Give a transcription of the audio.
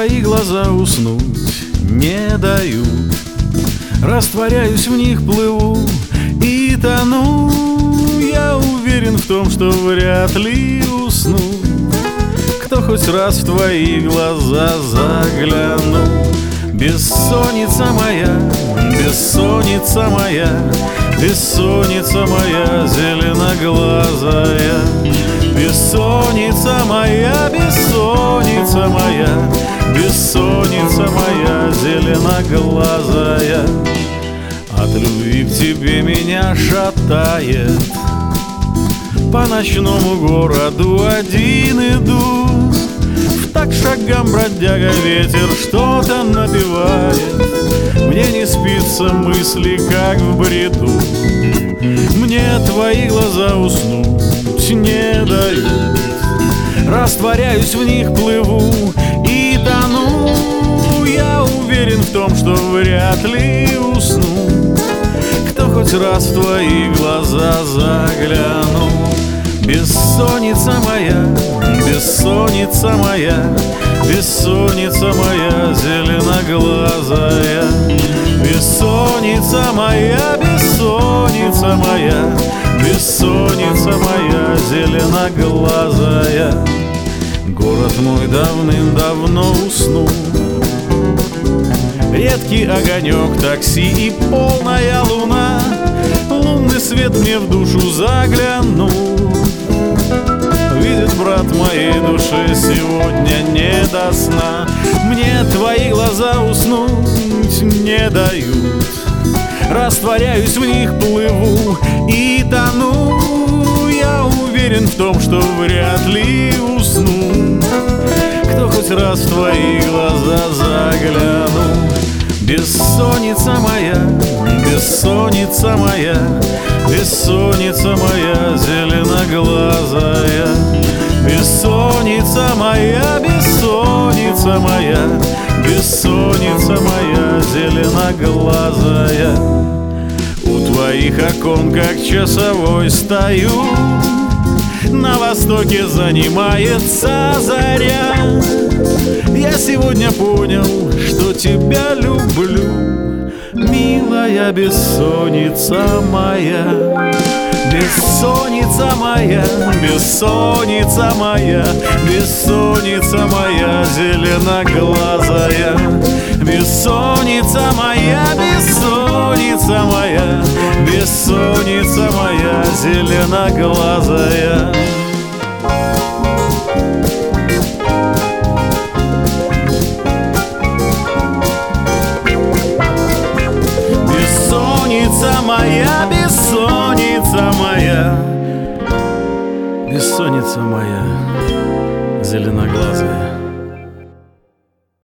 твои глаза уснуть не дают. Растворяюсь в них, плыву и тону. Я уверен в том, что вряд ли усну. Кто хоть раз в твои глаза заглянул. Бессонница моя, бессонница моя, бессонница моя зеленоглазая. Бессонница моя, бессонница моя, бессонница моя зеленоглазая. От любви к тебе меня шатает. По ночному городу один иду. В такт шагам бродяга ветер что-то напевает. Мне не спится, мысли как в бреду. Мне твои глаза уснуть не дают. Растворяюсь в них, плыву и тону. Я уверен в том, что вряд ли усну. Кто хоть раз в твои глаза заглянул. Бессонница моя, бессонница моя, бессонница моя зеленоглазая. Бессонница моя, бессонница моя, бессонница моя зеленоглазая. Город мой давным-давно уснул. Редкий огонек такси и полная луна. Лунный свет мне в душу заглянул. Видит брат моей души сегодня не до сна. Мне твои глаза уснуть не дают. Растворяюсь в них, плыву и тону. Я уверен в том, что вряд ли усну. Кто хоть раз в твои глаза заглянул. Бессонница моя, бессонница моя, бессонница моя зеленоглазая. Бессонница моя, бессонница моя, бессонница моя зеленоглазая. У твоих окон как часовой стою. На востоке занимается заря. Я сегодня понял, что тебя люблю, милая бессонница моя. Бессонница моя, бессонница моя, бессонница моя зеленоглазая. Бессонница моя, бессонница моя, бессонница моя зеленоглазая. Бессонница моя, бессонница моя, бессонница моя зеленоглазая.